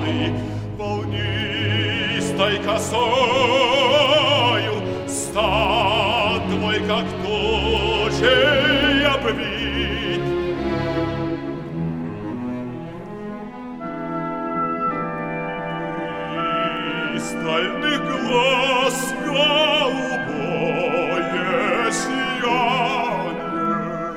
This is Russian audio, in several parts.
воды волнистой косою стан твой, как тучей обвит. Пристальных глаз голубое сияние,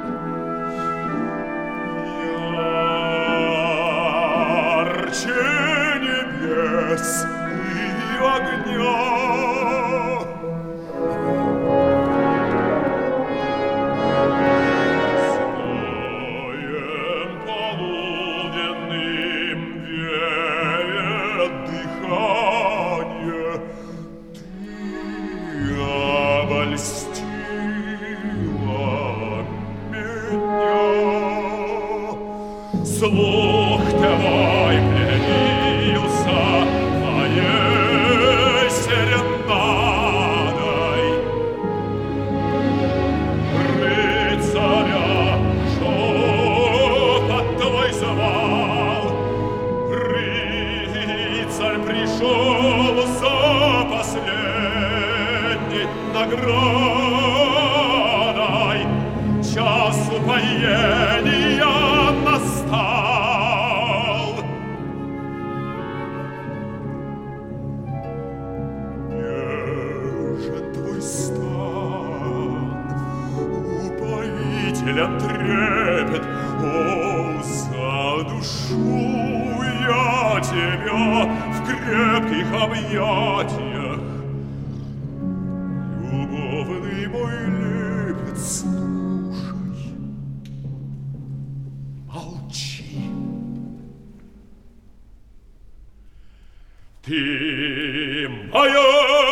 ярче небес и огня. Сноем полуденным веет дыхание, ты обольстила меня. Слух твой пленился моей серенадой. Рыцаря шепот твой звал. Рыцарь пришел за последней наградой. Час упоения настал. Нежен твой стан, упоителен трепет, о, за душу я тебя в крепких объятиях. Любовный мой лепет, слушай, молчи. Ты моя!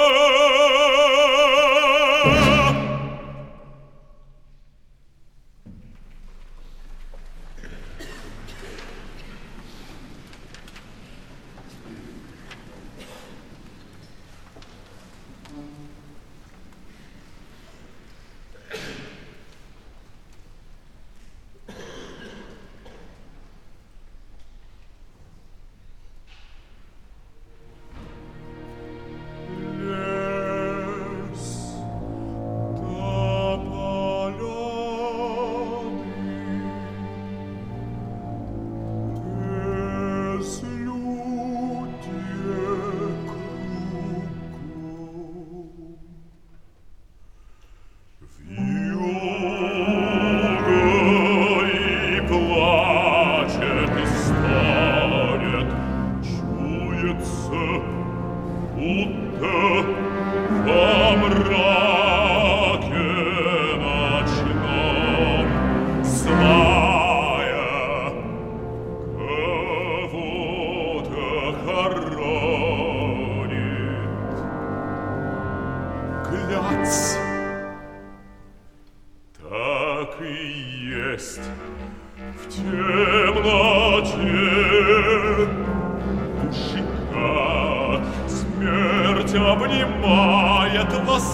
Обнимает,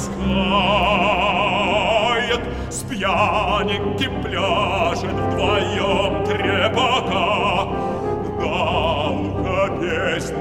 ласкает, с пьяненьким пляшет вдвоем трепака, на ухо песнь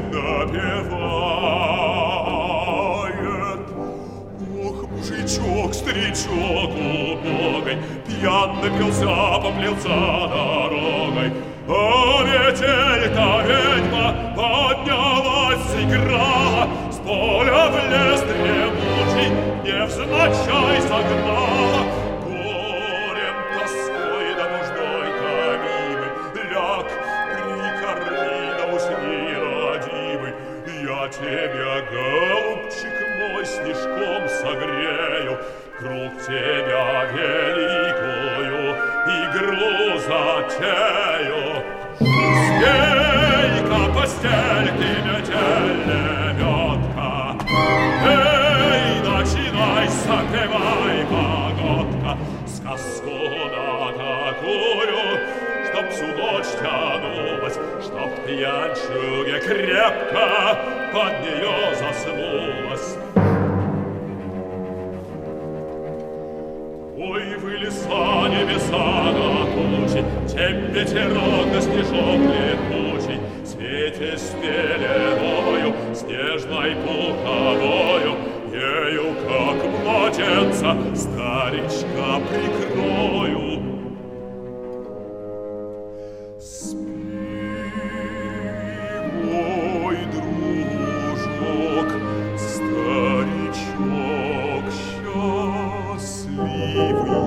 напевает. Ох, мужичок, старичок убогой, пьян напился, поплелся дорогой, а метель-то ведьма поднялась, играла, с поля в лес дремучий невзначай загнала. Горем, тоской да нуждой томимый, ляг, прикорми да усни, родимый. Я тебя, голубчик мой, снежком согрею, круг тебя великую игру затею. Спей-ка, постельки метельная метка, эй, начинай, запевай, погодка, сказку на такую, чтоб всю ночь тянулась, чтоб пьянчуге крепко под нее заснулась. Ой, вы леса, небеса на тучи, тем ветерок да снежок летучий, свете с пеленою, снежной пуховою, ею, как младенца, старичка прикрою. Спи, мой дружок, старичок счастливый.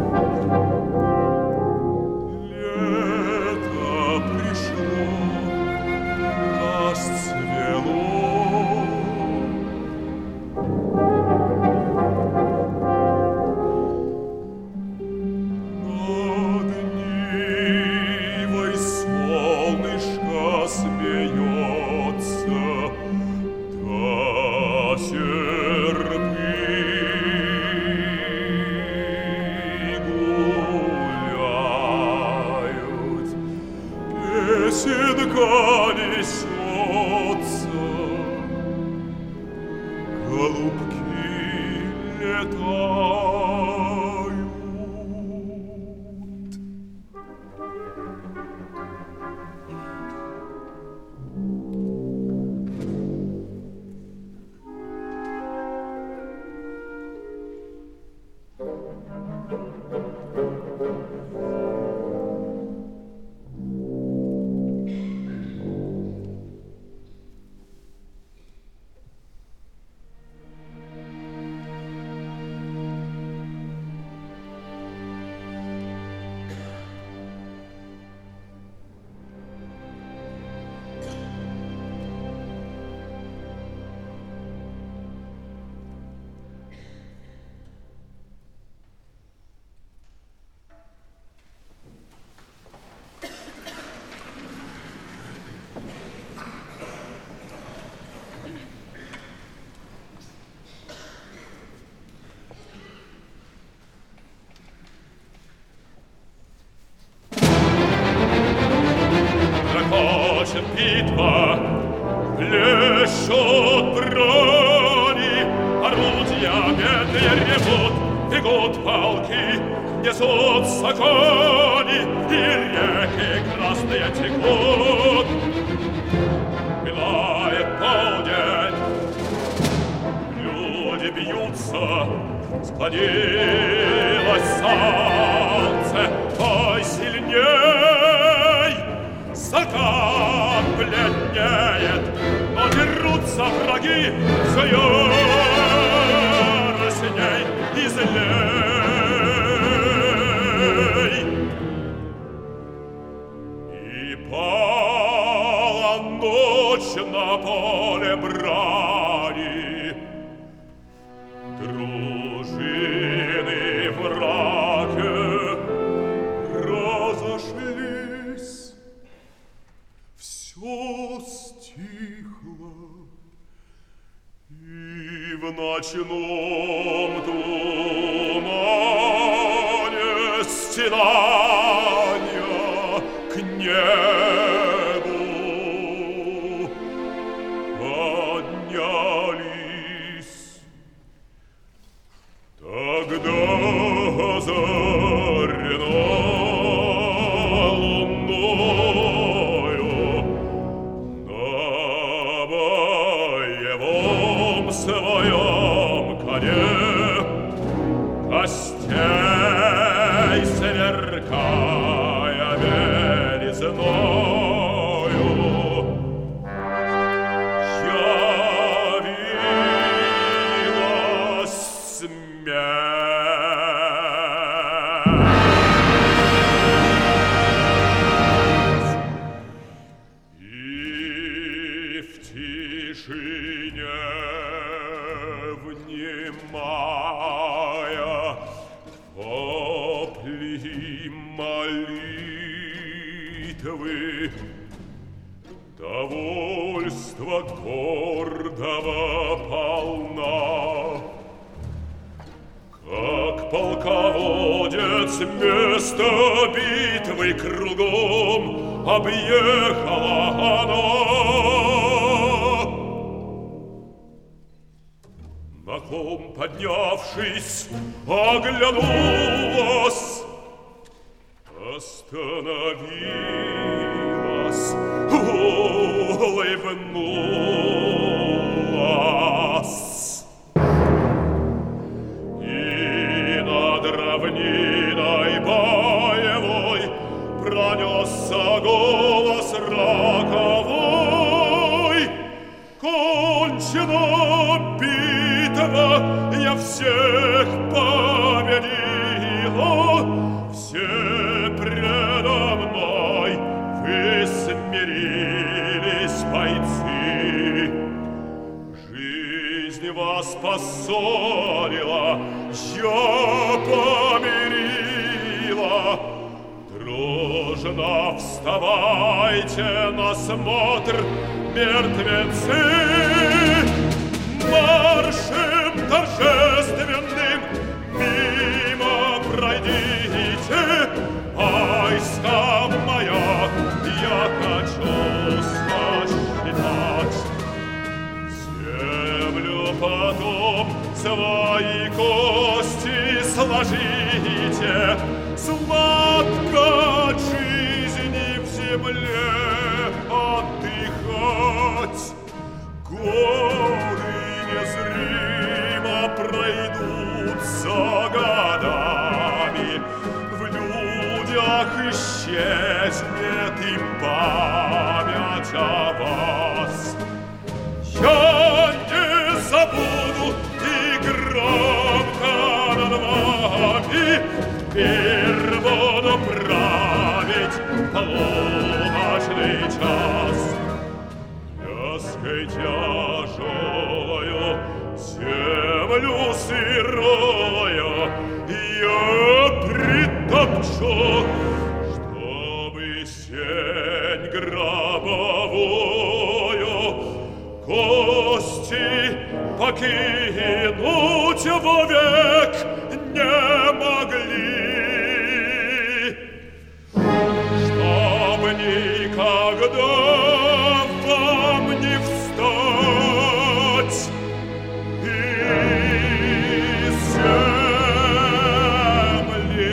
Песенка несется, голубки летают. Битва, плещут брони, орудия медные ревут, бегут полки, несутся кони, и реки красные текут. Минает полдень, люди бьются, склонилось солнце, ой, сильней, закат бледнеет, но дерутся враги все яростней и злей. И пала ночь на поле брани, дружины враги разошлись. Все стихло, и в ночном тумане стенания к небу поднялись. Тогда озарено своем коне костей сверкая белизною, явилась смерть. И в тишине внимая вопли молитвы, довольство гордого полна, как полководец место битвы кругом объехала она. На холм поднявшись, оглянулась, остановилась. О, вернулась. И над равниной боевой пронесся голос роковой. Кончена битва, я всех победила, все предо мной вы смирились, бойцы. Жизнь вас поссорила, я помирила. Дружно вставайте на смотр, мертвецы. Маршем торжественным мимо пройдите. Айста моя, я хочу сосчитать. Землю потом свои кости сложите. Сладко от жизни в земле отдыхать. Годы незримо пройдут за годами. В людях исчезнет и память о вас. Я не забуду и громко над вами мир буду править полуночный час. Лаской тяжелою землю сырою я притопчу, чтобы сень гробовую кости покинуть вовек не могли. Чтоб никогда вам не встать из земли.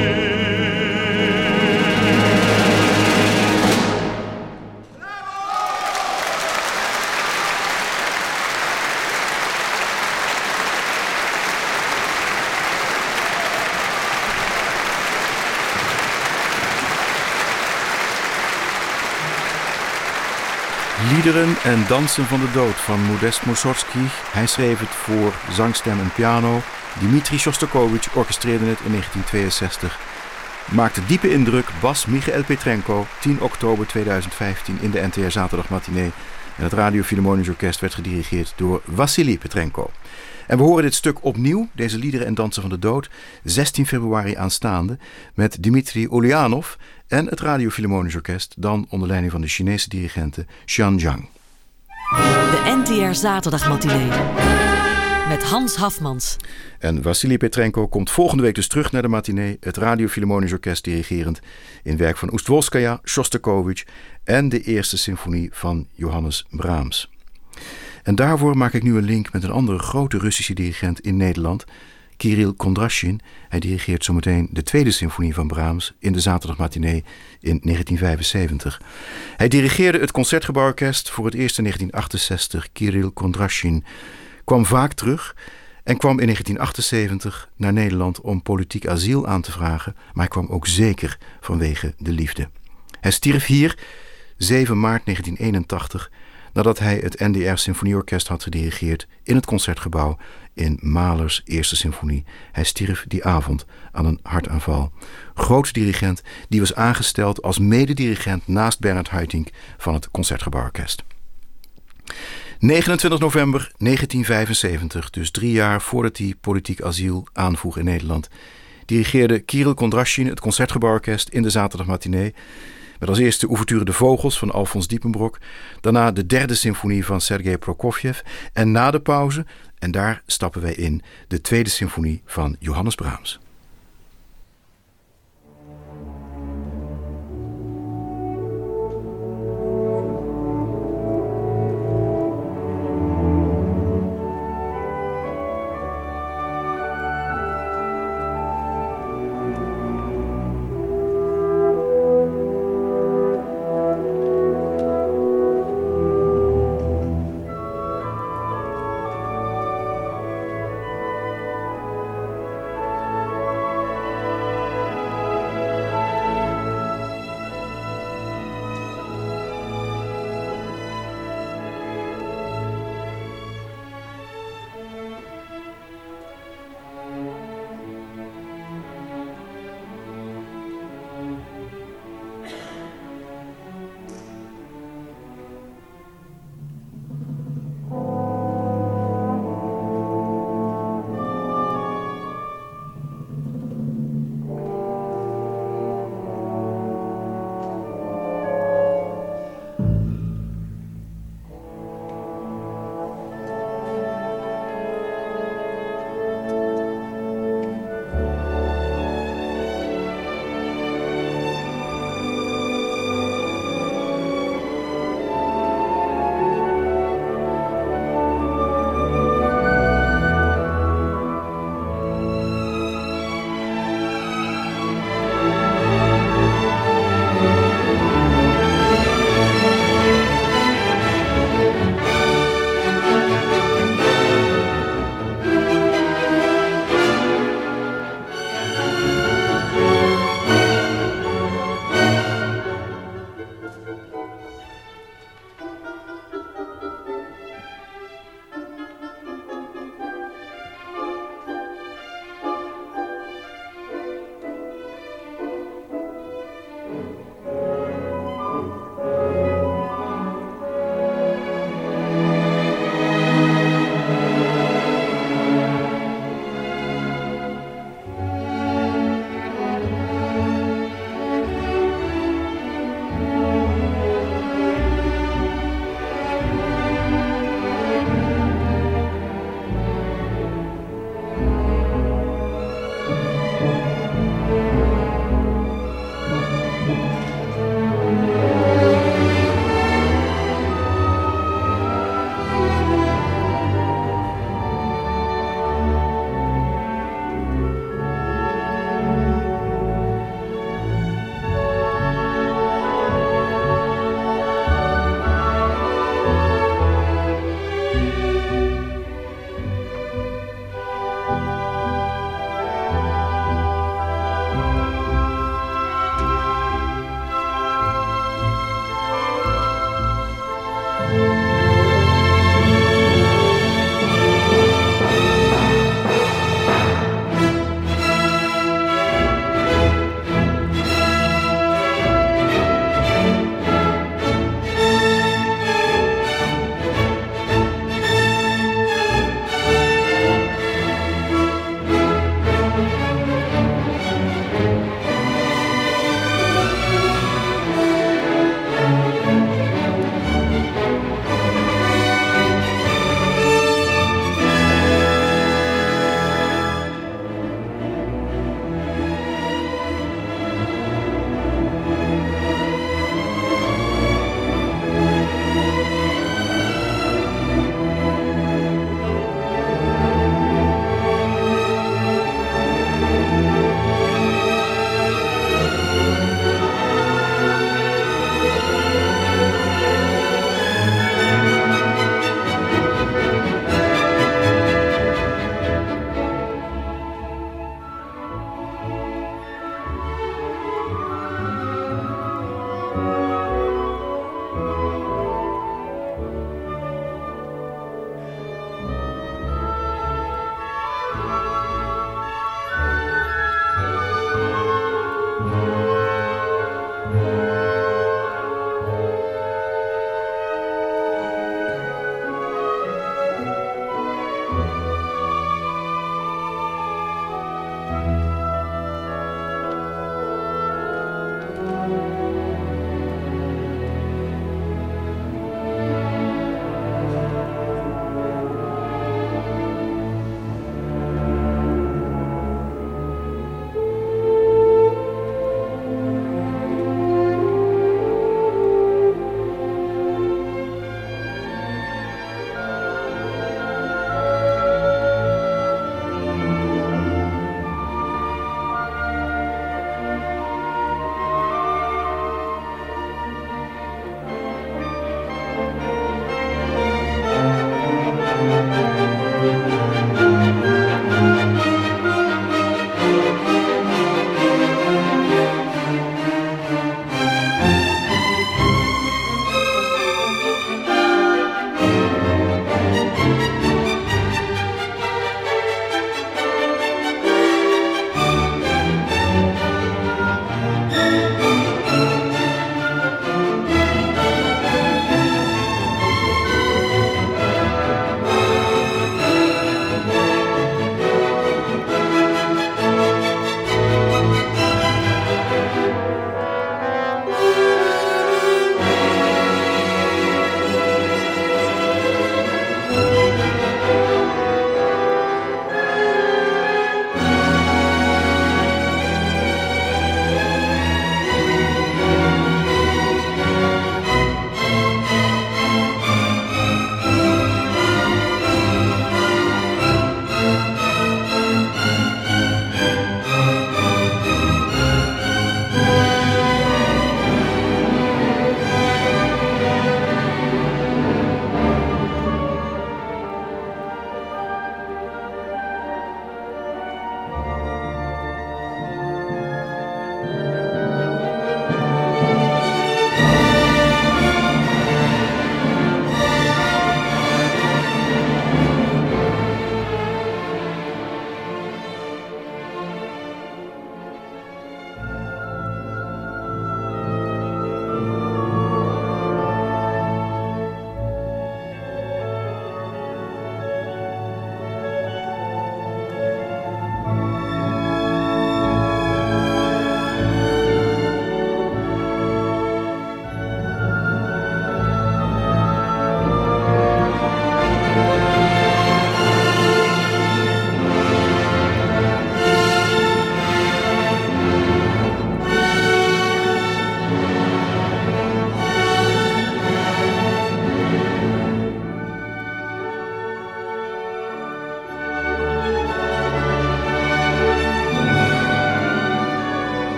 Liederen en dansen van de dood van Modest Mussorgsky. Hij schreef het voor zangstem en piano. Dmitri Shostakovich orchestreerde het in 1962. Maakte diepe indruk Bas Michael Petrenko, 10 oktober 2015 in de NTR Zaterdagmatinee. En het Radio Philharmonisch Orkest werd gedirigeerd door Wassily Petrenko. En we horen dit stuk opnieuw, deze liederen en dansen van de dood, 16 februari aanstaande, met Dmitri Ulyanov en het Radio Philharmonisch Orkest, dan onder leiding van de Chinese dirigente Xian Zhang. De NTR Zaterdagmatinee met Hans Hafmans. En Wassily Petrenko komt volgende week dus terug naar de matinee, het Radio Philharmonisch Orkest dirigerend in werk van Oustwolskaja, Shostakovich en de eerste symfonie van Johannes Brahms. En daarvoor maak ik nu een link met een andere grote Russische dirigent in Nederland, Kirill Kondrasjin. Hij dirigeert zometeen de tweede symfonie van Brahms in de Zaterdagmatinee in 1975. Hij dirigeerde het Concertgebouworkest voor het eerst in 1968. Kirill Kondrasjin kwam vaak terug en kwam in 1978 naar Nederland om politiek asiel aan te vragen, maar hij kwam ook zeker vanwege de liefde. Hij stierf hier 7 maart 1981 nadat hij het NDR Symfonieorkest had gedirigeerd in het Concertgebouw in Mahlers eerste symfonie. Hij stierf die avond aan een hartaanval. Groot dirigent die was aangesteld als mededirigent naast Bernhard Haitink van het Concertgebouworkest. 29 november 1975, dus 3 jaar voordat hij politiek asiel aanvroeg in Nederland, dirigeerde Kirill Kondrasjin het Concertgebouworkest in de Zaterdagmatinee. Met als eerste ouverture De Vogels van Alfons Diepenbrok. Daarna de derde symfonie van Sergei Prokofjev. En na de pauze, en daar stappen wij in, de tweede symfonie van Johannes Brahms.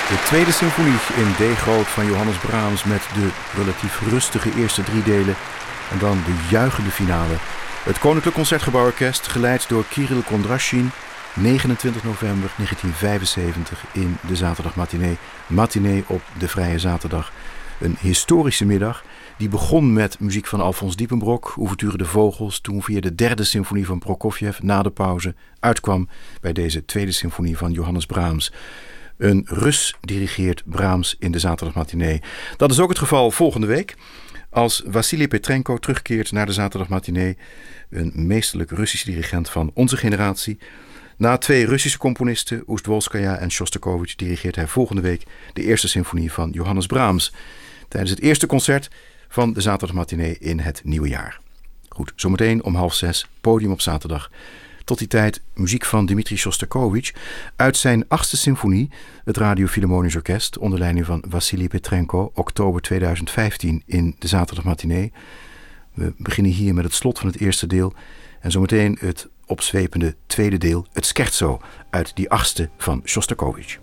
De tweede symfonie in D-groot van Johannes Brahms met de relatief rustige eerste 3 delen en dan de juichende finale. Het Koninklijk Concertgebouworkest, geleid door Kirill Kondrashin, 29 november 1975 in de zaterdagmatinee. Matinee op de Vrije Zaterdag. Een historische middag die begon met muziek van Alfons Diepenbrok, Ouverture de Vogels, toen via de derde symfonie van Prokofjev na de pauze uitkwam bij deze tweede symfonie van Johannes Brahms. Een Rus dirigeert Brahms in de zaterdagmatinee. Dat is ook het geval volgende week, als Wassily Petrenko terugkeert naar de zaterdagmatinee, een meesterlijk Russische dirigent van onze generatie. Na 2 Russische componisten, Oustwolskaja en Shostakovich, dirigeert hij volgende week de eerste symfonie van Johannes Brahms tijdens het eerste concert van de zaterdagmatinee in het nieuwe jaar. Goed, zometeen om 5:30, podium op zaterdag. Tot die tijd muziek van Dmitri Shostakovich uit zijn 8e symfonie, het Radio Philharmonisch Orkest, onder leiding van Wassily Petrenko, oktober 2015 in de zaterdagmatinee. We beginnen hier met het slot van het eerste deel en zometeen het opzwepende tweede deel, het scherzo uit die 8e van Shostakovich.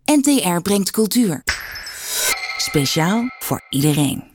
NTR brengt cultuur. Speciaal voor iedereen.